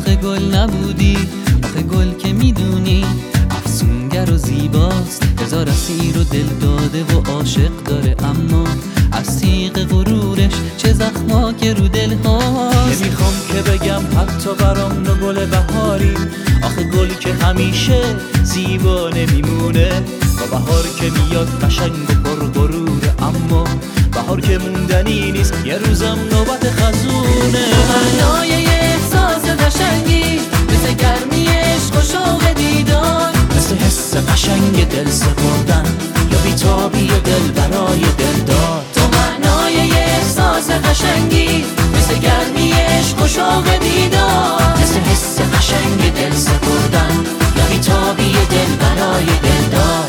آخه گل نبودی، آخه گل که میدونی افسونگر و زیباست، هزار اسیر و دل داده و عاشق داره، اما از تیغ غرورش چه زخما که رو دل هاست. نمیخوام که بگم حتی برام نو گل بهاری، آخه گل که همیشه زیبا نمیمونه. با بهار که میاد قشنگ و پر غروره، اما بهار که موندنی نیست، یه روزم نوبت خزونه. معنای یه احساس قشنگی مثل گرمی عشق و شوق دیدار، مثل حس قشنگ دل سپردن یا بیتابی دل برای دلدار. تو معنای یه احساس قشنگی مثل گرمی عشق و شوق دیدار، مثل حس قشنگ دل سپردن یا بیتابی دل برای دلدار.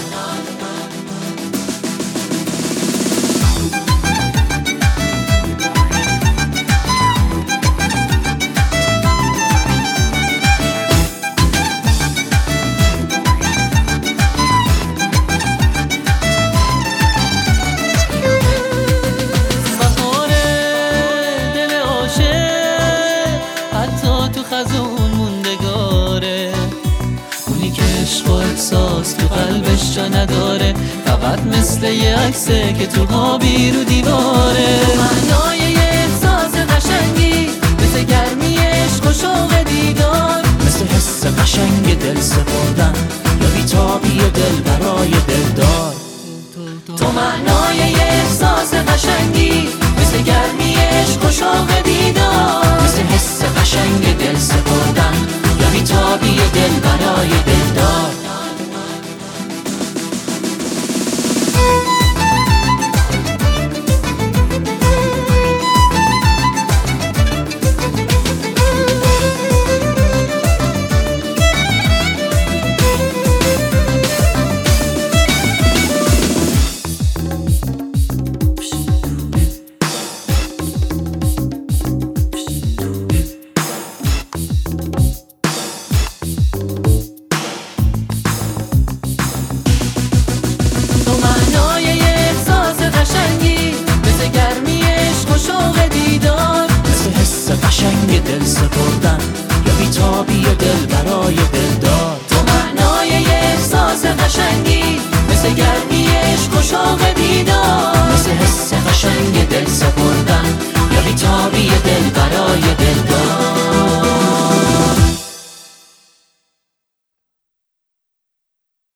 خزون موندگاره، اونی که عشق و احساس تو قلبش جا نداره، فقط مثل یه عکسه که تو خوابی رو دیواره. معنای یه احساس قشنگی مثل گرمی عشق و شوق دیدار، مثل حس قشنگ دل سپردن یا بیتابی دل برای دلدار. تو معنای یه احساس قشنگی مثل گرمی عشق و شوق دیدار، مثل حس قشنگ دل سپردن یا بیتابی دل برای دلدار. مثل حس قشنگ دل سپردن یا بیتابی دل برای دلدار.